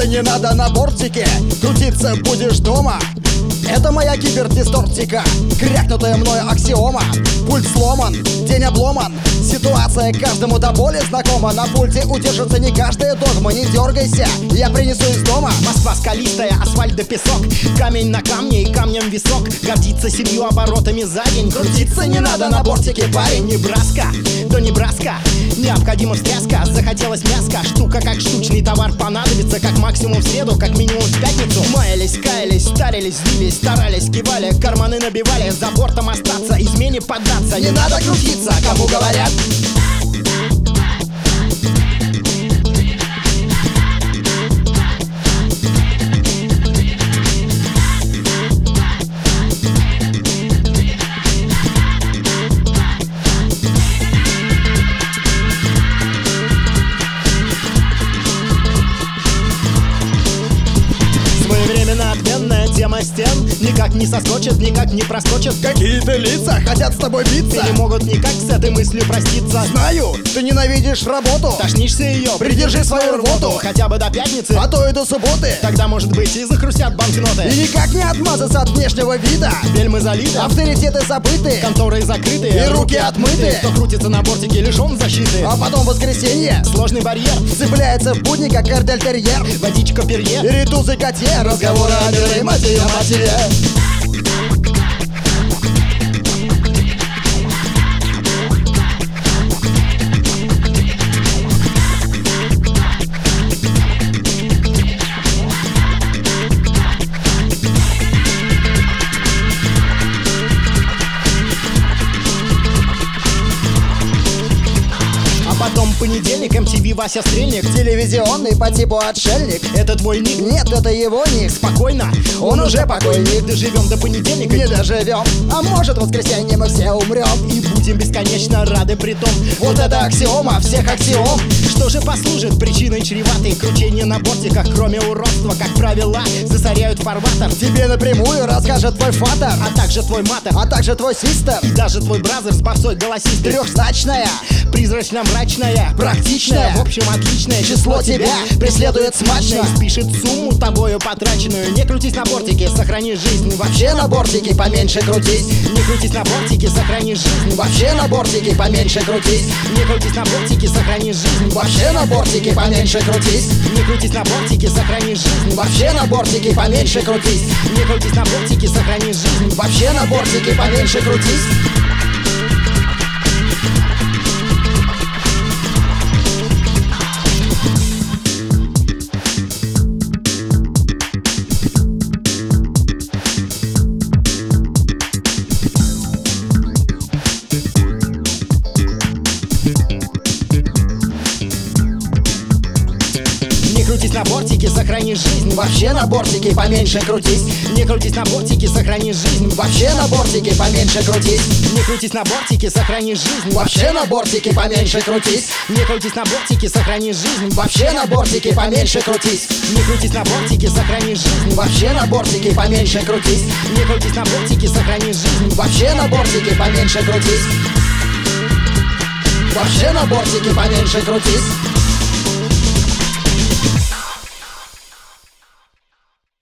Крутиться не надо на бортике, крутиться будешь дома. Это моя кибердистортика, крякнутая мною аксиома. Пульт сломан, день обломан, ситуация каждому до боли знакома. На пульте удержится не каждая догма, не дергайся, я принесу из дома. Москва скалистая, асфальт да песок, камень на камне и камнем висок. Гордится 7 оборотами за день. Крутиться не надо на бортике, парень. Небраска, до Небраска, необходима встряска. Захотелось мяска, штука как штучный товар понадобится. Как максимум в среду, как минимум в пятницу. Маялись, каялись, старились, злились, старались, кивали, карманы набивали. За бортом остаться, измене поддаться. Не надо крутиться, кому говорят. Отменная тема стен никак не соскочит, никак не проскочит. Какие-то лица хотят с тобой биться, не могут никак с этой мыслью проститься. Знаю, ты ненавидишь работу, тошнишься ее, придержи свою рвоту. Хотя бы до пятницы, а то и до субботы. Тогда, может быть, и захрустят банкноты. И никак не отмазаться от внешнего вида. Бельмы залиты, авторитеты забыты, конторы закрыты, и руки отмыты. Кто крутится на бортике, лишен защиты. А потом воскресенье, сложный барьер, цепляется в будни, как эрдельтерьер. Водичка перье, и ритузы котье, разговоры о белой матери. Потом понедельник, MTV Вася Стрельник, телевизионный по типу отшельник. Это твой ник? Нет, это его ник. Спокойно, он уже покойник. Доживем до понедельника, не доживем. А может, в воскресенье мы все умрем. И будем бесконечно рады притом. Вот это аксиома всех аксиом. Что же послужит причиной чреватой? Кручение на бортиках, кроме уродства, как правило, засоряют фарватер. Тебе напрямую расскажет твой фатер, а также твой матер, а также твой систер, и даже твой бразер с басой голосистой. Трехзначная, призрачно-мрачная, практичная, в общем отличное число тебя преследует смачно. И спишет сумму тобою потраченную. Не крутись на бортике, сохрани жизнь. Вообще на бортике поменьше крутись. Не крутись на бортике, сохрани жизнь. Вообще на бортике поменьше крутись. Не крутись на бортике, сохрани жизнь. Вообще на бортике поменьше крутись. Не крутись на бортике, сохрани жизнь. Вообще на бортике поменьше крутись. Не крутись на бортике, сохрани жизнь. Вообще на бортике поменьше крутись. Не крутись на бортике, сохрани жизнь. Вообще на бортике поменьше крутись. Не крутись на бортике, сохрани жизнь. Вообще на бортике поменьше крутись. Не крутись на бортике, сохрани жизнь. Вообще на бортике поменьше крутись. Не крутись на бортике, сохрани жизнь. Вообще на бортике поменьше крутись. Не крутись на бортике, сохрани жизнь. Вообще на бортике поменьше крутись. Не крутись на бортике, сохрани жизнь. Вообще на бортике поменьше крутись. Вообще на бортике поменьше крутись.